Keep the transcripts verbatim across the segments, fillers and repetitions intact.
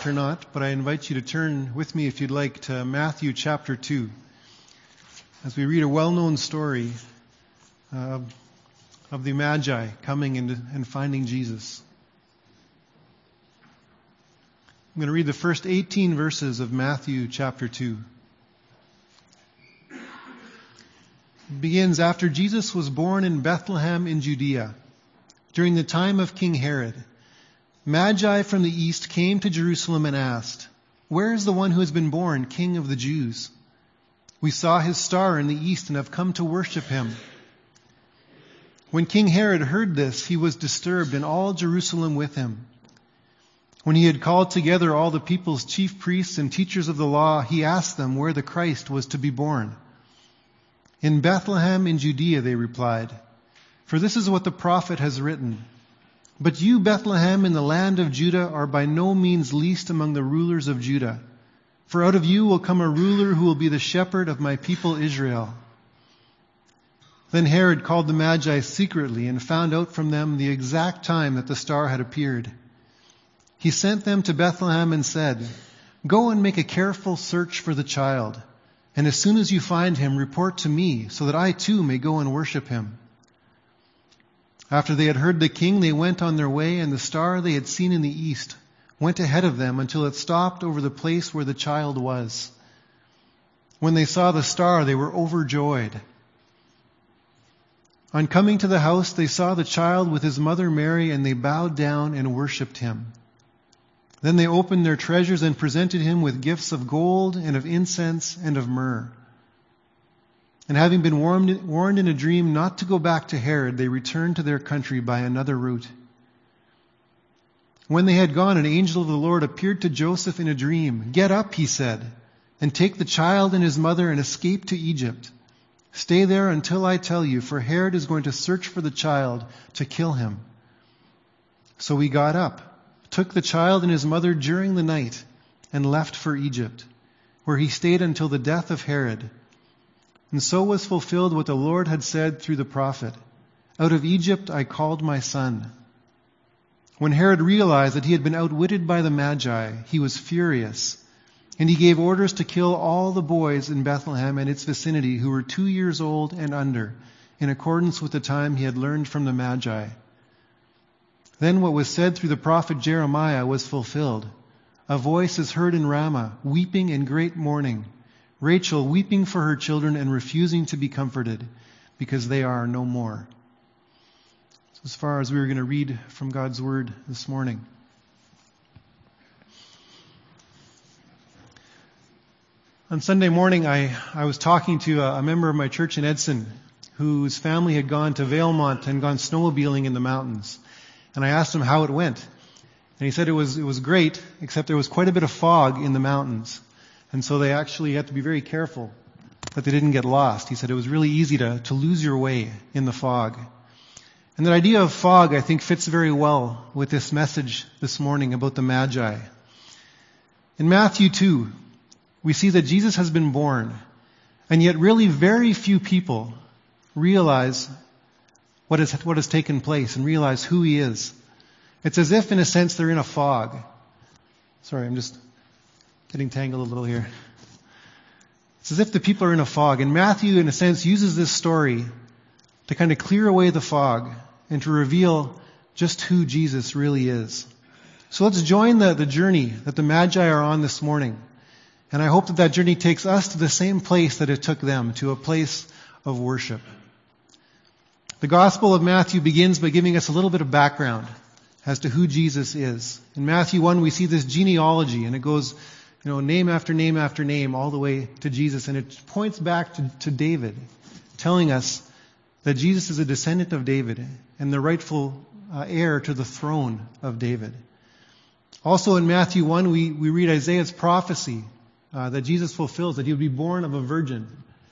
left or not, but I invite you to turn with me, if you'd like, to Matthew chapter two, as we read a well-known story uh, of the Magi coming and, and finding Jesus. I'm going to read the first eighteen verses of Matthew chapter two. It begins, "After Jesus was born in Bethlehem in Judea, during the time of King Herod, Magi from the east came to Jerusalem and asked, 'Where is the one who has been born, King of the Jews? We saw his star in the east and have come to worship him.' When King Herod heard this, he was disturbed, and all Jerusalem with him. When he had called together all the people's chief priests and teachers of the law, he asked them where the Christ was to be born. 'In Bethlehem in Judea,' they replied, 'for this is what the prophet has written. But you, Bethlehem, in the land of Judah, are by no means least among the rulers of Judah. For out of you will come a ruler who will be the shepherd of my people Israel.' Then Herod called the Magi secretly and found out from them the exact time that the star had appeared. He sent them to Bethlehem and said, 'Go and make a careful search for the child, and as soon as you find him, report to me, so that I too may go and worship him.' After they had heard the king, they went on their way, and the star they had seen in the east went ahead of them until it stopped over the place where the child was. When they saw the star, they were overjoyed. On coming to the house, they saw the child with his mother Mary, and they bowed down and worshipped him. Then they opened their treasures and presented him with gifts of gold and of incense and of myrrh. And having been warned, warned in a dream not to go back to Herod, they returned to their country by another route. When they had gone, an angel of the Lord appeared to Joseph in a dream. 'Get up,' he said, 'and take the child and his mother and escape to Egypt. Stay there until I tell you, for Herod is going to search for the child to kill him.' So he got up, took the child and his mother during the night, and left for Egypt, where he stayed until the death of Herod. And so was fulfilled what the Lord had said through the prophet, 'Out of Egypt I called my son.' When Herod realized that he had been outwitted by the Magi, he was furious, and he gave orders to kill all the boys in Bethlehem and its vicinity who were two years old and under, in accordance with the time he had learned from the Magi. Then what was said through the prophet Jeremiah was fulfilled. 'A voice is heard in Ramah, weeping in great mourning, Rachel weeping for her children and refusing to be comforted, because they are no more.'" So as far as we were going to read from God's Word this morning. On Sunday morning, I, I was talking to a, a member of my church in Edson, whose family had gone to Valemont and gone snowmobiling in the mountains. And I asked him how it went. And he said it was, it was great, except there was quite a bit of fog in the mountains. And so they actually had to be very careful that they didn't get lost. He said it was really easy to, to lose your way in the fog. And that idea of fog, I think, fits very well with this message this morning about the Magi. In Matthew two, we see that Jesus has been born, and yet really very few people realize what has, what has taken place and realize who he is. It's as if, in a sense, they're in a fog. Sorry, I'm just getting tangled a little here. It's as if the people are in a fog. And Matthew, in a sense, uses this story to kind of clear away the fog and to reveal just who Jesus really is. So let's join the, the journey that the Magi are on this morning. And I hope that that journey takes us to the same place that it took them, to a place of worship. The Gospel of Matthew begins by giving us a little bit of background as to who Jesus is. In Matthew one, we see this genealogy, and it goes, you know, name after name after name, all the way to Jesus. And it points back to, to David, telling us that Jesus is a descendant of David and the rightful uh, heir to the throne of David. Also in Matthew one, we, we read Isaiah's prophecy uh, that Jesus fulfills, that he would be born of a virgin.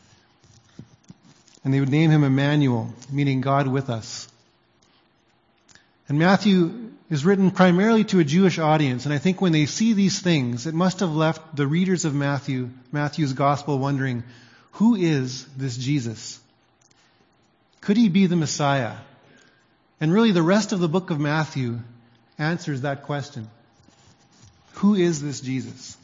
And they would name him Emmanuel, meaning God with us. And Matthew is written primarily to a Jewish audience, and I think when they see these things, it must have left the readers of Matthew, Matthew's Gospel wondering, who is this Jesus? Could he be the Messiah? And really the rest of the book of Matthew answers that question. who is this Jesus?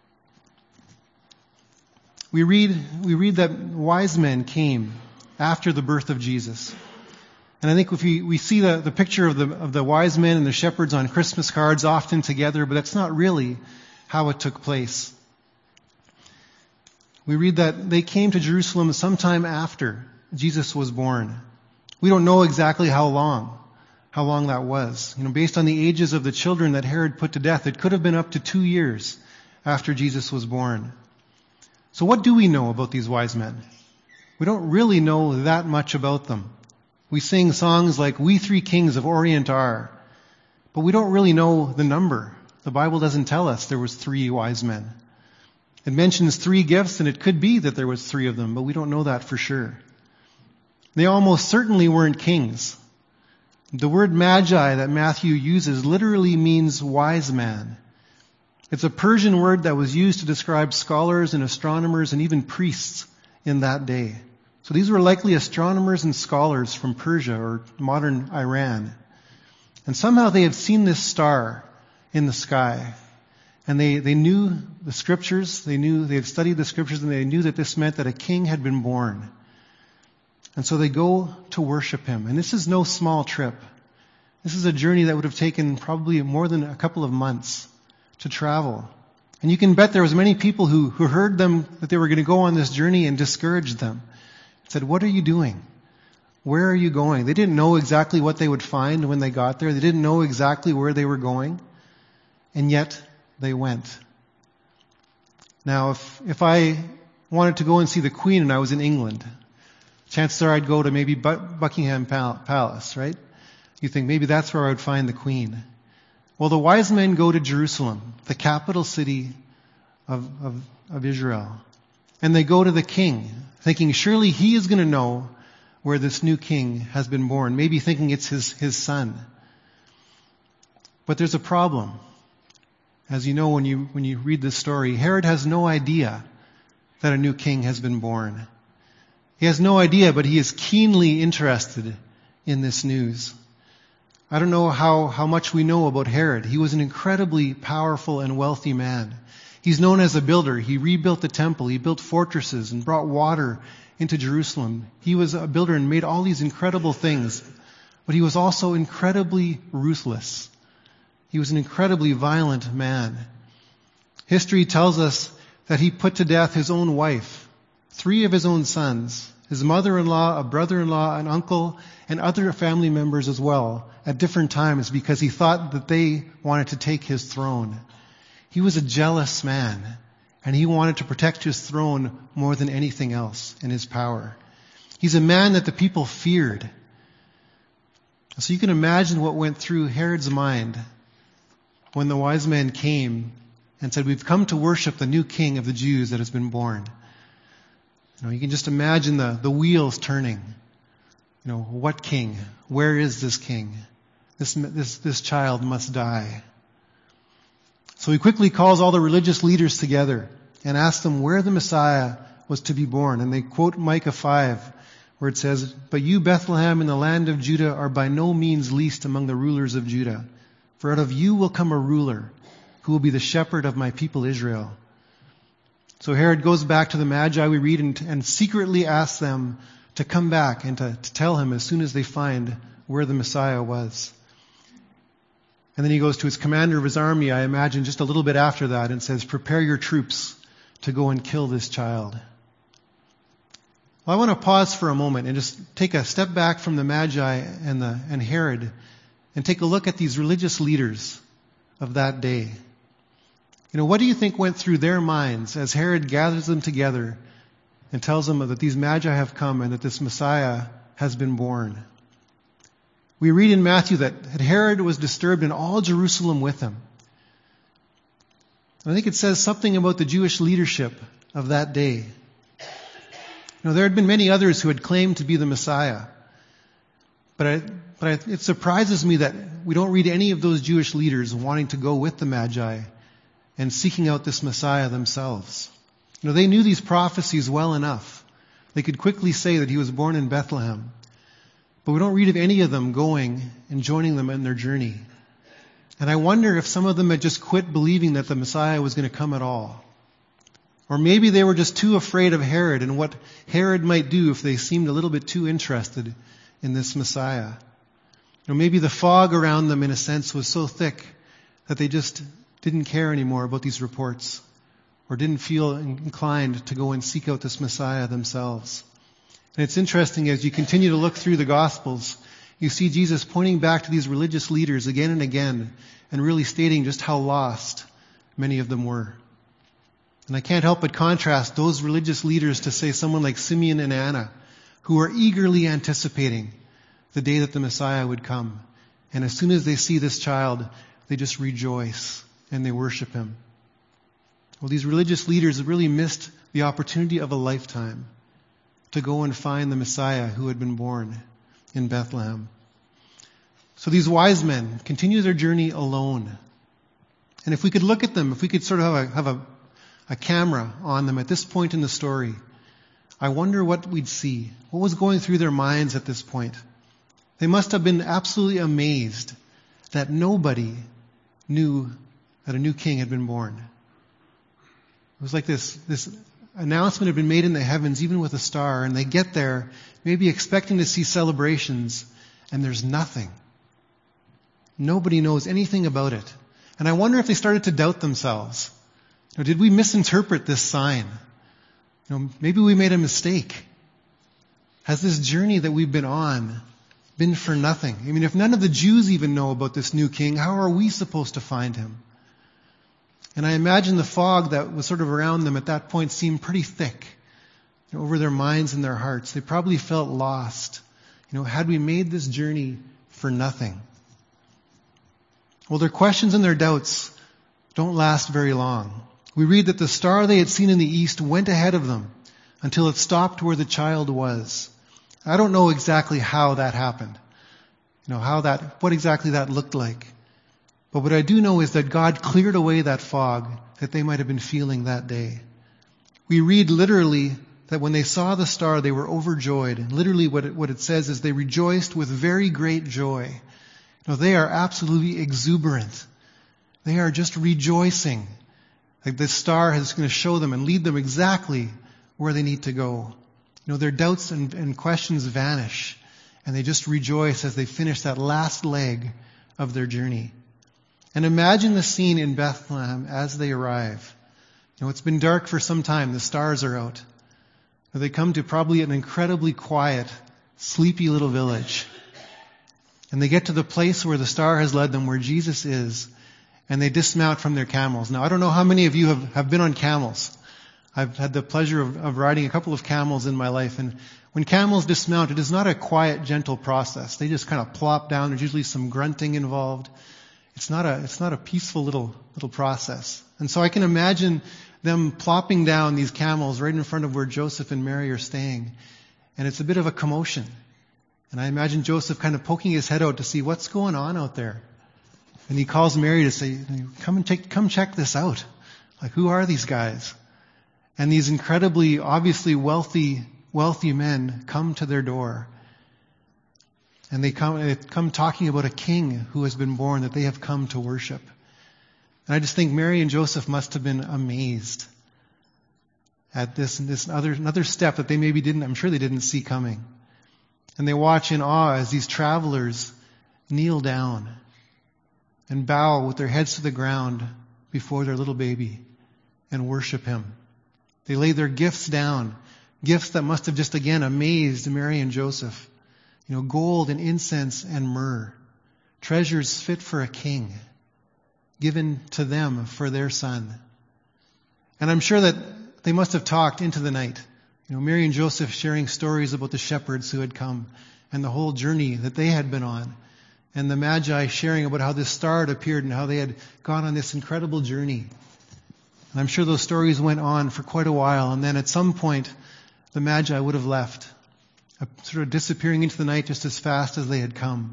We read, we read that wise men came after the birth of Jesus. And I think if we, we see the, the picture of the, of the wise men and the shepherds on Christmas cards often together, but that's not really how it took place. We read that they came to Jerusalem sometime after Jesus was born. We don't know exactly how long, how long that was. You know, based on the ages of the children that Herod put to death, it could have been up to two years after Jesus was born. So what do we know about these wise men? We don't really know that much about them. We sing songs like "We Three Kings of Orient Are," but we don't really know the number. The Bible doesn't tell us there was three wise men. It mentions three gifts, and it could be that there was three of them, but we don't know that for sure. They almost certainly weren't kings. The word magi that Matthew uses literally means wise man. It's a Persian word that was used to describe scholars and astronomers and even priests in that day. So these were likely astronomers and scholars from Persia or modern Iran. And somehow they had seen this star in the sky. And they, they knew the scriptures, they knew, they had studied the scriptures, and they knew that this meant that a king had been born. And so they go to worship him. And this is no small trip. This is a journey that would have taken probably more than a couple of months to travel. And you can bet there was many people who, who heard them that they were going to go on this journey and discouraged them. Said, "What are you doing? Where are you going?" They didn't know exactly what they would find when they got there. They didn't know exactly where they were going. And yet, they went. Now, if, if I wanted to go and see the Queen and I was in England, chances are I'd go to maybe Buckingham Palace, right? You think maybe that's where I would find the Queen. Well, the wise men go to Jerusalem, the capital city of, of, of Israel. And they go to the king, thinking surely he is going to know where this new king has been born. Maybe thinking it's his, his son. But there's a problem. As you know, when you, when you read this story, Herod has no idea that a new king has been born. He has no idea, but he is keenly interested in this news. I don't know how, how much we know about Herod. He was an incredibly powerful and wealthy man. He's known as a builder. He rebuilt the temple. He built fortresses and brought water into Jerusalem. He was a builder and made all these incredible things. But he was also incredibly ruthless. He was an incredibly violent man. History tells us that he put to death his own wife, three of his own sons, his mother-in-law, a brother-in-law, an uncle, and other family members as well at different times because he thought that they wanted to take his throne. He was a jealous man, and he wanted to protect his throne more than anything else in his power. He's a man that the people feared. So you can imagine what went through Herod's mind when the wise men came and said, "We've come to worship the new king of the Jews that has been born." You know, you can just imagine the, the wheels turning. You know, what king? Where is this king? This, this, this child must die. So he quickly calls all the religious leaders together and asks them where the Messiah was to be born. And they quote Micah five, where it says, "But you, Bethlehem, in the land of Judah, are by no means least among the rulers of Judah. For out of you will come a ruler who will be the shepherd of my people Israel." So Herod goes back to the Magi, we read, and, and secretly asks them to come back and to, to tell him as soon as they find where the Messiah was. And then he goes to his commander of his army, I imagine, just a little bit after that, and says, "Prepare your troops to go and kill this child." Well, I want to pause for a moment and just take a step back from the Magi and, the, and Herod and take a look at these religious leaders of that day. You know, what do you think went through their minds as Herod gathers them together and tells them that these Magi have come and that this Messiah has been born? We read in Matthew that Herod was disturbed and all Jerusalem with him. I think it says something about the Jewish leadership of that day. You know, there had been many others who had claimed to be the Messiah. But, I, but I, it surprises me that we don't read any of those Jewish leaders wanting to go with the Magi and seeking out this Messiah themselves. You know, they knew these prophecies well enough. They could quickly say that he was born in Bethlehem. But we don't read of any of them going and joining them in their journey. And I wonder if some of them had just quit believing that the Messiah was going to come at all. Or maybe they were just too afraid of Herod and what Herod might do if they seemed a little bit too interested in this Messiah. Or maybe the fog around them, in a sense, was so thick that they just didn't care anymore about these reports, or didn't feel inclined to go and seek out this Messiah themselves. And it's interesting, as you continue to look through the Gospels, you see Jesus pointing back to these religious leaders again and again, and really stating just how lost many of them were. And I can't help but contrast those religious leaders to, say, someone like Simeon and Anna, who are eagerly anticipating the day that the Messiah would come. And as soon as they see this child, they just rejoice and they worship him. Well, these religious leaders have really missed the opportunity of a lifetime to go and find the Messiah who had been born in Bethlehem. So these wise men continue their journey alone. And if we could look at them, if we could sort of have a, have a a camera on them at this point in the story, I wonder what we'd see. What was going through their minds at this point? They must have been absolutely amazed that nobody knew that a new king had been born. It was like this, this announcement had been made in the heavens, even with a star, and they get there, maybe expecting to see celebrations, and there's nothing. Nobody knows anything about it. And I wonder if they started to doubt themselves. Or did we misinterpret this sign? You know, maybe we made a mistake. Has this journey that we've been on been for nothing? I mean, if none of the Jews even know about this new king, how are we supposed to find him? And I imagine the fog that was sort of around them at that point seemed pretty thick, you know, over their minds and their hearts. They probably felt lost. You know, had we made this journey for nothing? Well, their questions and their doubts don't last very long. We read that the star they had seen in the east went ahead of them until it stopped where the child was. I don't know exactly how that happened. You know, how that, what exactly that looked like. But what I do know is that God cleared away that fog that they might have been feeling that day. We read literally that when they saw the star, they were overjoyed. And literally what it, what it says is they rejoiced with very great joy. You know, they are absolutely exuberant. They are just rejoicing. Like this star is going to show them and lead them exactly where they need to go. You know, their doubts and, and questions vanish, and they just rejoice as they finish that last leg of their journey. And imagine the scene in Bethlehem as they arrive. You know, it's been dark for some time. The stars are out. They come to probably an incredibly quiet, sleepy little village. And they get to the place where the star has led them, where Jesus is. And they dismount from their camels. Now, I don't know how many of you have, have been on camels. I've had the pleasure of, of riding a couple of camels in my life. And when camels dismount, it is not a quiet, gentle process. They just kind of plop down. There's usually some grunting involved. It's not a, it's not a peaceful little, little process. And so I can imagine them plopping down these camels right in front of where Joseph and Mary are staying. And it's a bit of a commotion. And I imagine Joseph kind of poking his head out to see what's going on out there. And he calls Mary to say, come and take, come check this out. Like, who are these guys? And these incredibly, obviously wealthy, wealthy men come to their door. And they come, they come talking about a king who has been born that they have come to worship. And I just think Mary and Joseph must have been amazed at this, this other, another step that they maybe didn't, I'm sure they didn't see coming. And they watch in awe as these travelers kneel down and bow with their heads to the ground before their little baby and worship him. They lay their gifts down, gifts that must have just again amazed Mary and Joseph. You know, gold and incense and myrrh, treasures fit for a king, given to them for their son. And I'm sure that they must have talked into the night. You know, Mary and Joseph sharing stories about the shepherds who had come and the whole journey that they had been on. And the Magi sharing about how this star had appeared and how they had gone on this incredible journey. And I'm sure those stories went on for quite a while. And then at some point, the Magi would have left, sort of disappearing into the night just as fast as they had come.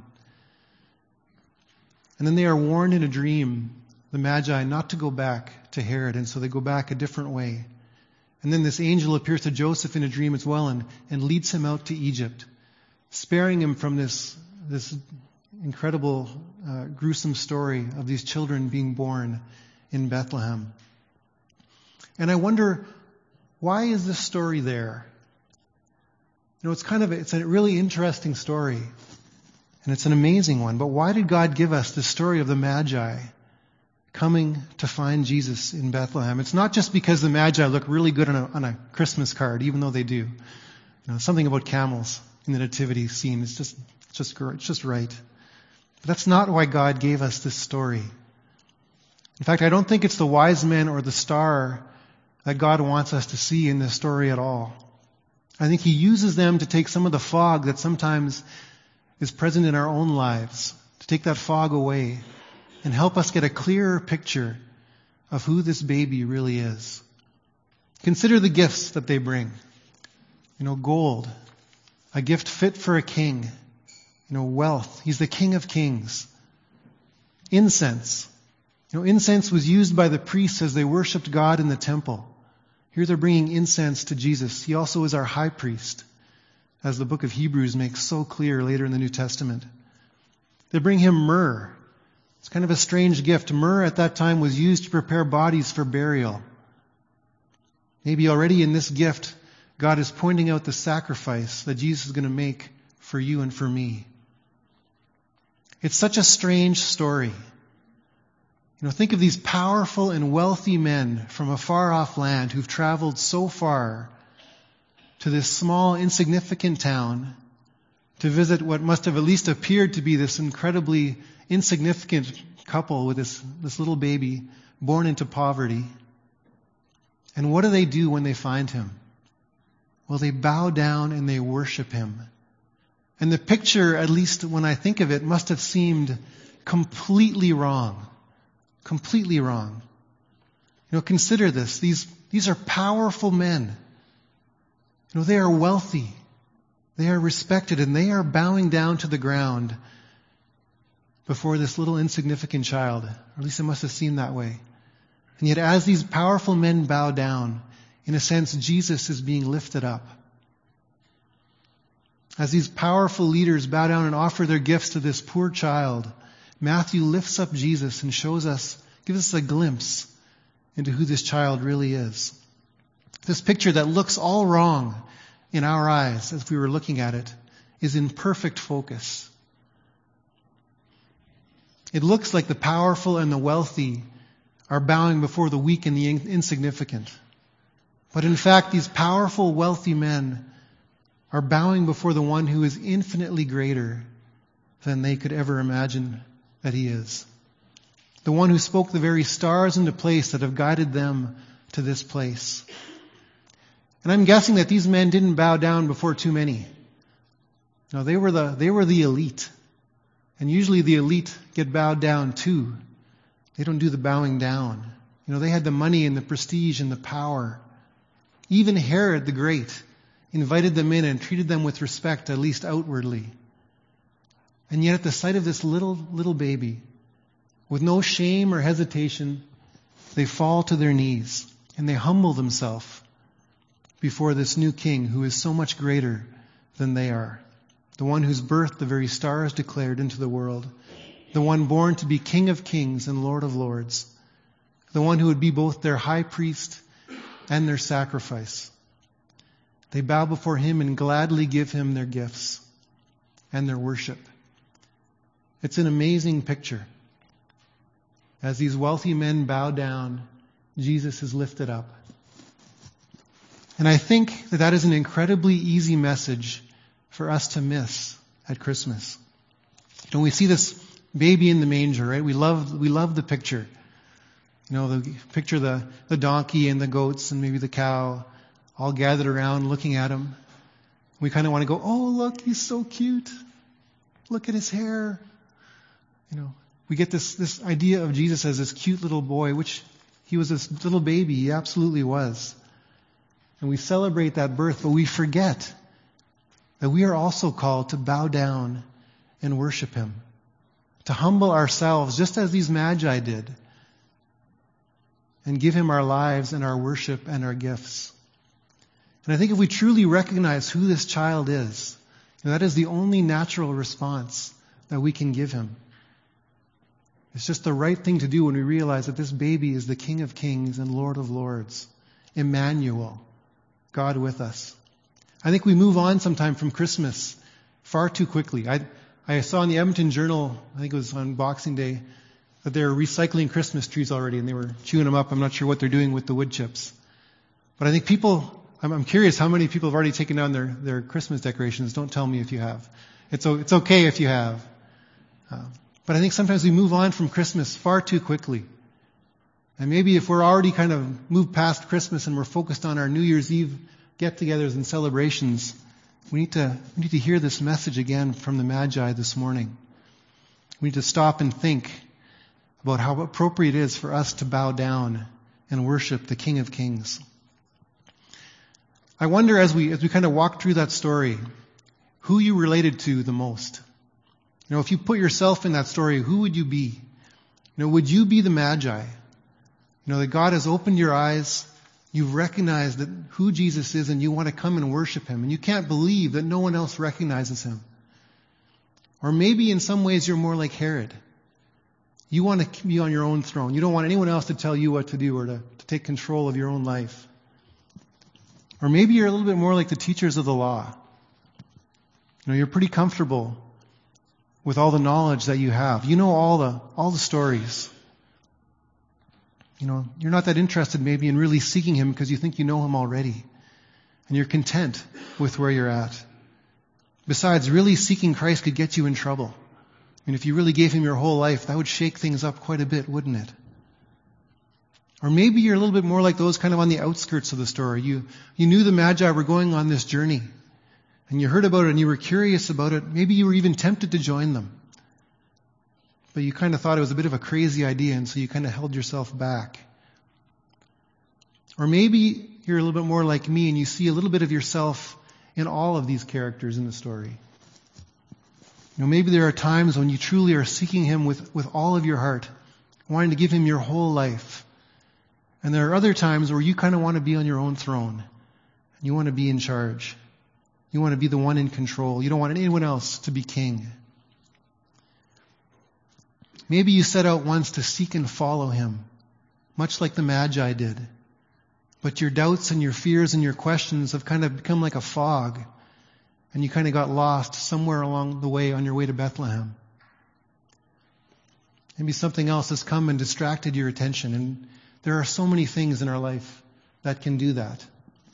And then they are warned in a dream, the Magi, not to go back to Herod. And so they go back a different way. And then this angel appears to Joseph in a dream as well and, and leads him out to Egypt, sparing him from this, this incredible, uh, gruesome story of these children being born in Bethlehem. And I wonder, why is this story there? You know, it's kind of, a, it's a really interesting story. And it's an amazing one. But why did God give us the story of the Magi coming to find Jesus in Bethlehem? It's not just because the Magi look really good on a, on a Christmas card, even though they do. You know, something about camels in the nativity scene. It's just, it's just, it's just right. But that's not why God gave us this story. In fact, I don't think it's the wise men or the star that God wants us to see in this story at all. I think He uses them to take some of the fog that sometimes is present in our own lives, to take that fog away and help us get a clearer picture of who this baby really is. Consider the gifts that they bring. You know, gold, a gift fit for a king. You know, wealth. He's the King of Kings. Incense. You know, incense was used by the priests as they worshipped God in the temple. Here they're bringing incense to Jesus. He also is our high priest, as the book of Hebrews makes so clear later in the New Testament. They bring Him myrrh. It's kind of a strange gift. Myrrh at that time was used to prepare bodies for burial. Maybe already in this gift, God is pointing out the sacrifice that Jesus is going to make for you and for me. It's such a strange story. You know, think of these powerful and wealthy men from a far-off land who've traveled so far to this small, insignificant town to visit what must have at least appeared to be this incredibly insignificant couple with this, this little baby born into poverty. And what do they do when they find Him? Well, they bow down and they worship Him. And the picture, at least when I think of it, must have seemed completely wrong. Completely wrong. You know, consider this. These, these are powerful men. You know, they are wealthy. They are respected, and they are bowing down to the ground before this little insignificant child. Or at least it must have seemed that way. And yet as these powerful men bow down, in a sense, Jesus is being lifted up. As these powerful leaders bow down and offer their gifts to this poor child, Matthew lifts up Jesus and shows us, gives us a glimpse into who this child really is. This picture that looks all wrong in our eyes as we were looking at it is in perfect focus. It looks like the powerful and the wealthy are bowing before the weak and the insignificant. But in fact, these powerful, wealthy men are bowing before the one who is infinitely greater than they could ever imagine that He is. The one who spoke the very stars into place that have guided them to this place. And I'm guessing that these men didn't bow down before too many. No, they were the, they were the elite. And usually the elite get bowed down too. They don't do the bowing down. You know, they had the money and the prestige and the power. Even Herod the Great invited them in and treated them with respect, at least outwardly. And yet at the sight of this little, little baby, with no shame or hesitation, they fall to their knees and they humble themselves before this new king who is so much greater than they are. The one whose birth the very stars declared into the world. The one born to be King of Kings and Lord of Lords. The one who would be both their high priest and their sacrifice. They bow before Him and gladly give Him their gifts and their worship. It's an amazing picture. As these wealthy men bow down, Jesus is lifted up. And I think that that is an incredibly easy message for us to miss at Christmas. When we see this baby in the manger, right? We love, we love the picture. You know, the picture the, the donkey and the goats and maybe the cow all gathered around looking at Him. We kind of want to go, oh, look, He's so cute. Look at His hair. You know, we get this, this idea of Jesus as this cute little boy, which He was this little baby. He absolutely was. And we celebrate that birth, but we forget that we are also called to bow down and worship Him. To humble ourselves, just as these magi did. And give Him our lives and our worship and our gifts. And I think if we truly recognize who this child is, that is the only natural response that we can give him. It's just the right thing to do when we realize that this baby is the King of Kings and Lord of Lords, Emmanuel, God with us. I think we move on sometime from Christmas far too quickly. I, I saw in the Edmonton Journal, I think it was on Boxing Day, that they were recycling Christmas trees already and they were chewing them up. I'm not sure what they're doing with the wood chips. But I think people, I'm, I'm curious how many people have already taken down their, their Christmas decorations. Don't tell me if you have. It's, it's okay if you have. Uh, but I think sometimes we move on from Christmas far too quickly. And maybe if we're already kind of moved past Christmas and we're focused on our New Year's Eve get-togethers and celebrations, we need to we need to hear this message again from the Magi this morning. We need to stop and think about how appropriate it is for us to bow down and worship the King of Kings. I wonder as we as we kind of walk through that story, who you related to the most. You know, if you put yourself in that story, who would you be? You know, would you be the Magi? You know, that God has opened your eyes, you've recognized that who Jesus is and you want to come and worship him, and you can't believe that no one else recognizes him. Or maybe in some ways you're more like Herod. You want to be on your own throne. You don't want anyone else to tell you what to do or to, to take control of your own life. Or maybe you're a little bit more like the teachers of the law. You know, you're pretty comfortable with all the knowledge that you have. You know all the all the stories. You know, you're not that interested maybe in really seeking him because you think you know him already. And you're content with where you're at. Besides, really seeking Christ could get you in trouble. I mean, if you really gave him your whole life, that would shake things up quite a bit, wouldn't it? Or maybe you're a little bit more like those kind of on the outskirts of the story. You, you knew the Magi were going on this journey. And you heard about it and you were curious about it. Maybe you were even tempted to join them. But you kind of thought it was a bit of a crazy idea, and so you kind of held yourself back. Or maybe you're a little bit more like me and you see a little bit of yourself in all of these characters in the story. You know, maybe there are times when you truly are seeking him with, with all of your heart, wanting to give him your whole life. And there are other times where you kind of want to be on your own throne. You want to be in charge. You want to be the one in control. You don't want anyone else to be king. Maybe you set out once to seek and follow him, much like the Magi did. But your doubts and your fears and your questions have kind of become like a fog, and you kind of got lost somewhere along the way on your way to Bethlehem. Maybe something else has come and distracted your attention, and there are so many things in our life that can do that.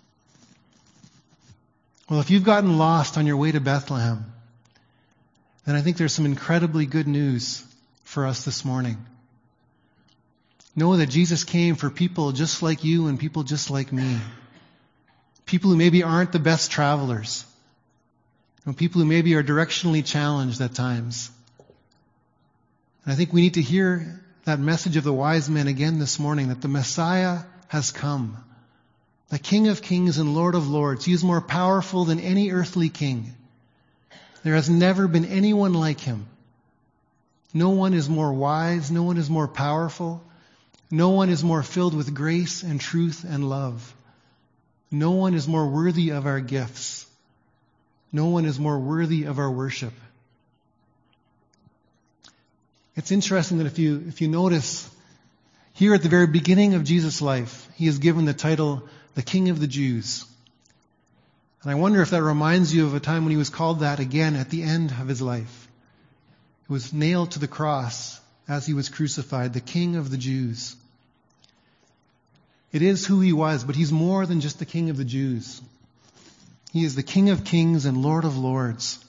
Well, if you've gotten lost on your way to Bethlehem, then I think there's some incredibly good news for us this morning. Know that Jesus came for people just like you and people just like me. People who maybe aren't the best travelers. You know, people who maybe are directionally challenged at times. And I think we need to hear that message of the wise men again this morning, that the Messiah has come. The King of Kings and Lord of Lords. He is more powerful than any earthly king. There has never been anyone like him. No one is more wise. No one is more powerful. No one is more filled with grace and truth and love. No one is more worthy of our gifts. No one is more worthy of our worship. It's interesting that if you, if you notice, here at the very beginning of Jesus' life, he is given the title, the King of the Jews. And I wonder if that reminds you of a time when he was called that again at the end of his life. He was nailed to the cross as he was crucified, the King of the Jews. It is who he was, but he's more than just the King of the Jews. He is the King of Kings and Lord of Lords.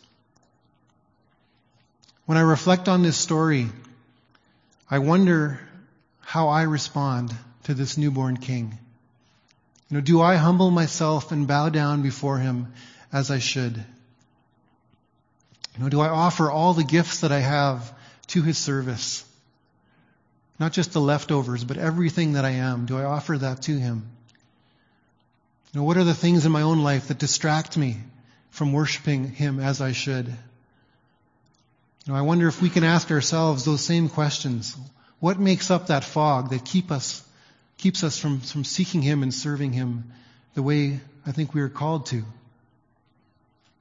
When I reflect on this story, I wonder how I respond to this newborn King. You know, do I humble myself and bow down before him as I should? You know, do I offer all the gifts that I have to his service? Not just the leftovers, but everything that I am. Do I offer that to him? You know, what are the things in my own life that distract me from worshiping him as I should? You know, I wonder if we can ask ourselves those same questions. What makes up that fog that keep us, keeps us from, from seeking him and serving him the way I think we are called to?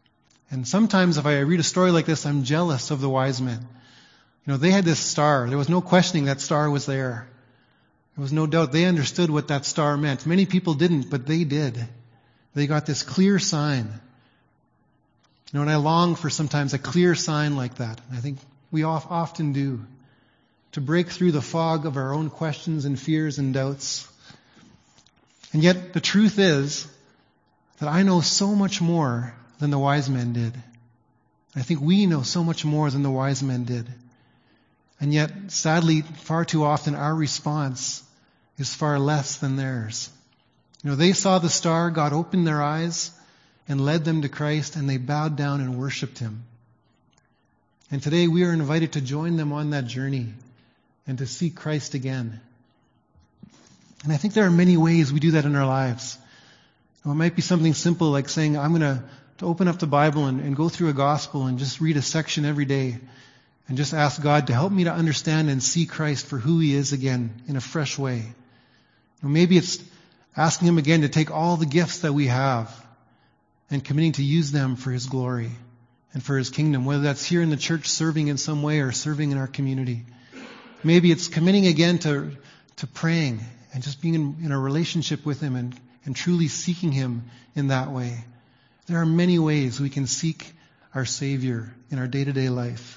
And sometimes if I read a story like this, I'm jealous of the wise men. You know, they had this star. There was no questioning that star was there. There was no doubt. They understood what that star meant. Many people didn't, but they did. They got this clear sign. You know, and I long for sometimes a clear sign like that. And I think we often do. To break through the fog of our own questions and fears and doubts. And yet the truth is that I know so much more than the wise men did. I think we know so much more than the wise men did. And yet, sadly, far too often our response is far less than theirs. You know, they saw the star, God opened their eyes and led them to Christ, and they bowed down and worshiped Him. And today we are invited to join them on that journey and to seek Christ again. And I think there are many ways we do that in our lives. Well, it might be something simple like saying, I'm going to, to open up the Bible and, and go through a gospel and just read a section every day and just ask God to help me to understand and see Christ for who He is again in a fresh way. Or maybe it's asking Him again to take all the gifts that we have and committing to use them for His glory and for His kingdom, whether that's here in the church serving in some way or serving in our community. Maybe it's committing again to, to praying and just being in, in a relationship with Him and, and truly seeking Him in that way. There are many ways we can seek our Savior in our day-to-day life.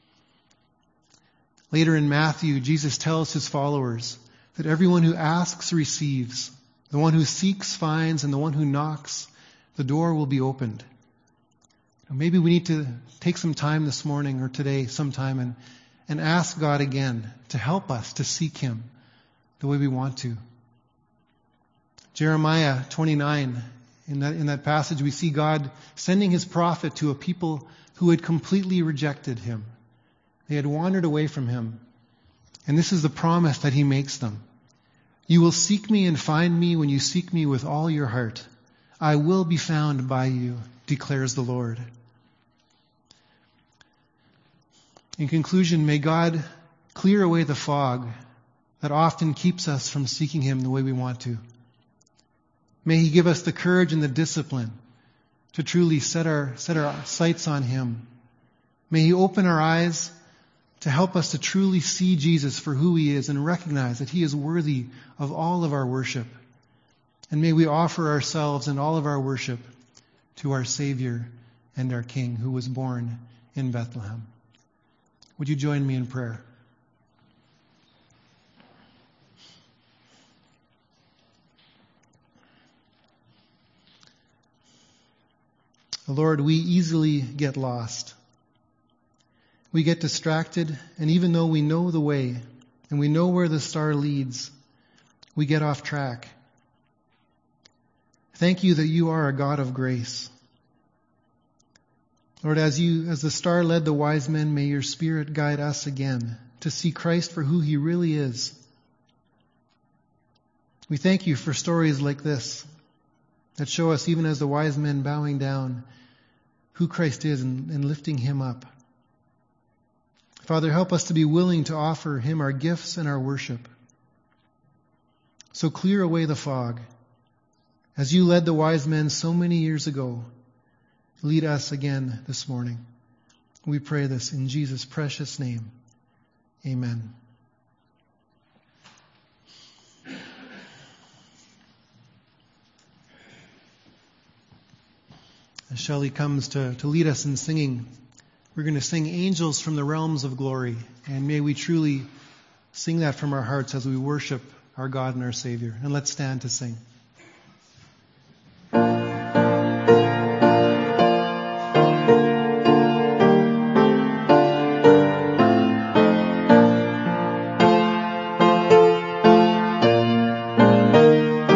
Later in Matthew, Jesus tells His followers that everyone who asks receives, the one who seeks finds, and the one who knocks, the door will be opened. Maybe we need to take some time this morning or today sometime and, and ask God again to help us to seek Him the way we want to. Jeremiah twenty-nine, in that, in that passage we see God sending His prophet to a people who had completely rejected Him. They had wandered away from Him. And this is the promise that He makes them. You will seek me and find me when you seek me with all your heart. I will be found by you, declares the Lord. In conclusion, may God clear away the fog that often keeps us from seeking Him the way we want to. May He give us the courage and the discipline to truly set our, set our sights on Him. May He open our eyes to help us to truly see Jesus for who He is and recognize that He is worthy of all of our worship. And may we offer ourselves and all of our worship to our Savior and our King who was born in Bethlehem. Would you join me in prayer? Lord, we easily get lost. We get distracted, and even though we know the way and we know where the star leads, we get off track. Thank you that you are a God of grace. Lord, as you, as the star led the wise men, may your Spirit guide us again to see Christ for who He really is. We thank you for stories like this that show us, even as the wise men bowing down, who Christ is and, and lifting Him up. Father, help us to be willing to offer Him our gifts and our worship. So clear away the fog. As you led the wise men so many years ago, lead us again this morning. We pray this in Jesus' precious name. Amen. As Shelley comes to, to lead us in singing, we're going to sing Angels from the Realms of Glory. And may we truly sing that from our hearts as we worship our God and our Savior. And let's stand to sing.